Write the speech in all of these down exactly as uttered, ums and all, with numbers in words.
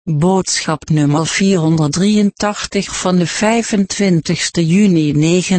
Boodschap nummer vierhonderddrieëntachtig van de vijfentwintigste juni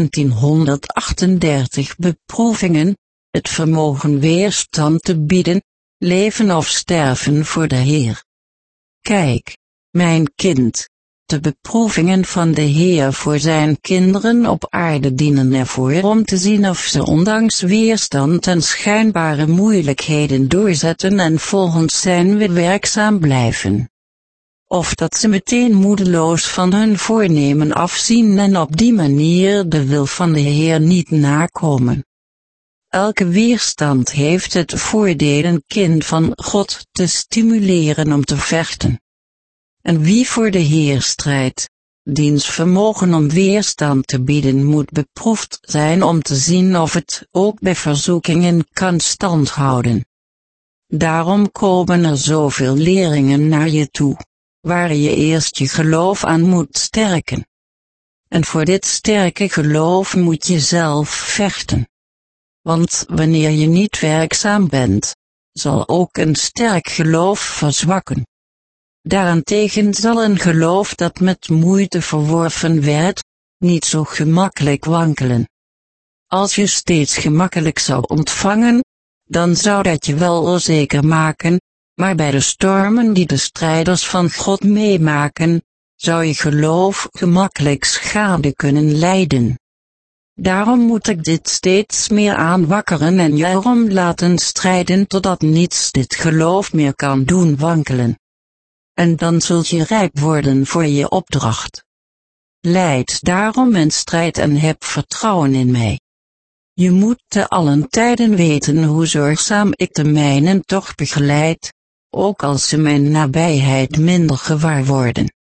negentienhonderdachtendertig. Beproevingen, het vermogen weerstand te bieden, leven of sterven voor de Heer. Kijk, mijn kind, de beproevingen van de Heer voor zijn kinderen op aarde dienen ervoor om te zien of ze ondanks weerstand en schijnbare moeilijkheden doorzetten en volgens zijn wil werkzaam blijven. Of dat ze meteen moedeloos van hun voornemen afzien en op die manier de wil van de Heer niet nakomen. Elke weerstand heeft het voordeel een kind van God te stimuleren om te vechten. En wie voor de Heer strijdt, diens vermogen om weerstand te bieden moet beproefd zijn om te zien of het ook bij verzoekingen kan standhouden. Daarom komen er zoveel leringen naar je toe, waar je eerst je geloof aan moet sterken. En voor dit sterke geloof moet je zelf vechten. Want wanneer je niet werkzaam bent, zal ook een sterk geloof verzwakken. Daarentegen zal een geloof dat met moeite verworven werd, niet zo gemakkelijk wankelen. Als je steeds gemakkelijk zou ontvangen, dan zou dat je wel onzeker maken, maar bij de stormen die de strijders van God meemaken, zou je geloof gemakkelijk schade kunnen lijden. Daarom moet ik dit steeds meer aanwakkeren en je erom laten strijden totdat niets dit geloof meer kan doen wankelen. En dan zult je rijp worden voor je opdracht. Lijd daarom en strijd en heb vertrouwen in mij. Je moet te allen tijden weten hoe zorgzaam ik de mijnen toch begeleid, ook als ze mijn nabijheid minder gewaar worden.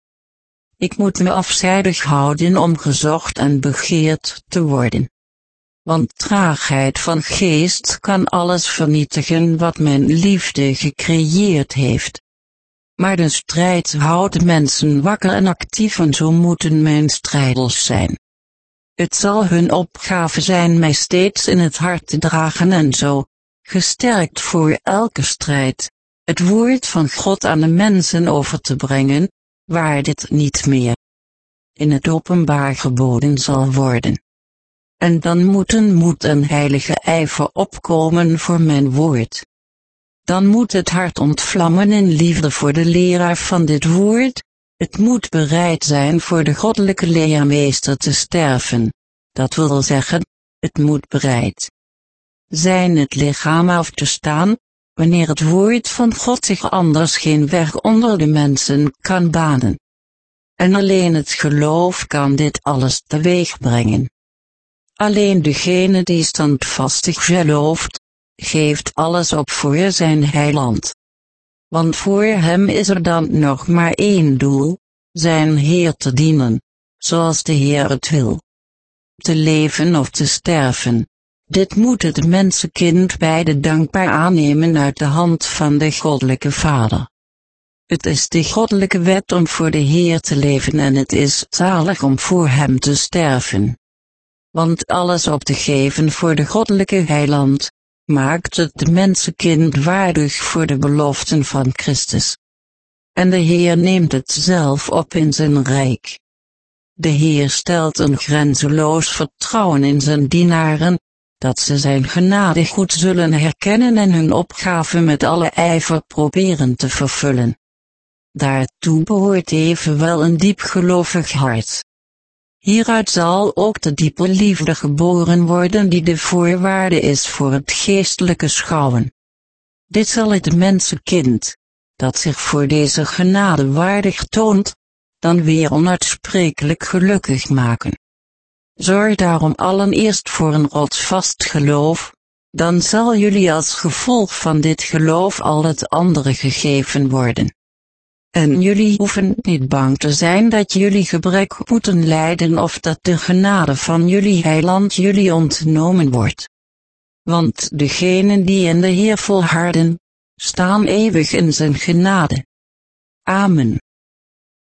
Ik moet me afzijdig houden om gezocht en begeerd te worden. Want traagheid van geest kan alles vernietigen wat mijn liefde gecreëerd heeft. Maar de strijd houdt mensen wakker en actief en zo moeten mijn strijders zijn. Het zal hun opgave zijn mij steeds in het hart te dragen en zo, gesterkt voor elke strijd, het woord van God aan de mensen over te brengen, waar dit niet meer in het openbaar geboden zal worden. En dan moeten moed en heilige ijver opkomen voor mijn woord. Dan moet het hart ontvlammen in liefde voor de leraar van dit woord, het moet bereid zijn voor de goddelijke leermeester te sterven, dat wil zeggen, het moet bereid zijn het lichaam af te staan, wanneer het woord van God zich anders geen weg onder de mensen kan banen. En alleen het geloof kan dit alles teweeg brengen. Alleen degene die standvastig gelooft, geeft alles op voor zijn heiland. Want voor hem is er dan nog maar één doel, zijn Heer te dienen, zoals de Heer het wil. Te leven of te sterven, dit moet het mensenkind beide dankbaar aannemen uit de hand van de goddelijke Vader. Het is de goddelijke wet om voor de Heer te leven en het is zalig om voor hem te sterven. Want alles op te geven voor de goddelijke heiland, maakt het de mensenkind waardig voor de beloften van Christus. En de Heer neemt het zelf op in zijn rijk. De Heer stelt een grenzeloos vertrouwen in zijn dienaren, dat ze zijn genade goed zullen herkennen en hun opgave met alle ijver proberen te vervullen. Daartoe behoort evenwel een diepgelovig hart. Hieruit zal ook de diepe liefde geboren worden die de voorwaarde is voor het geestelijke schouwen. Dit zal het mensenkind, dat zich voor deze genade waardig toont, dan weer onuitsprekelijk gelukkig maken. Zorg daarom allereerst voor een rotsvast geloof, dan zal jullie als gevolg van dit geloof al het andere gegeven worden. En jullie hoeven niet bang te zijn dat jullie gebrek moeten lijden of dat de genade van jullie heiland jullie ontnomen wordt. Want degenen die in de Heer volharden, staan eeuwig in zijn genade. Amen.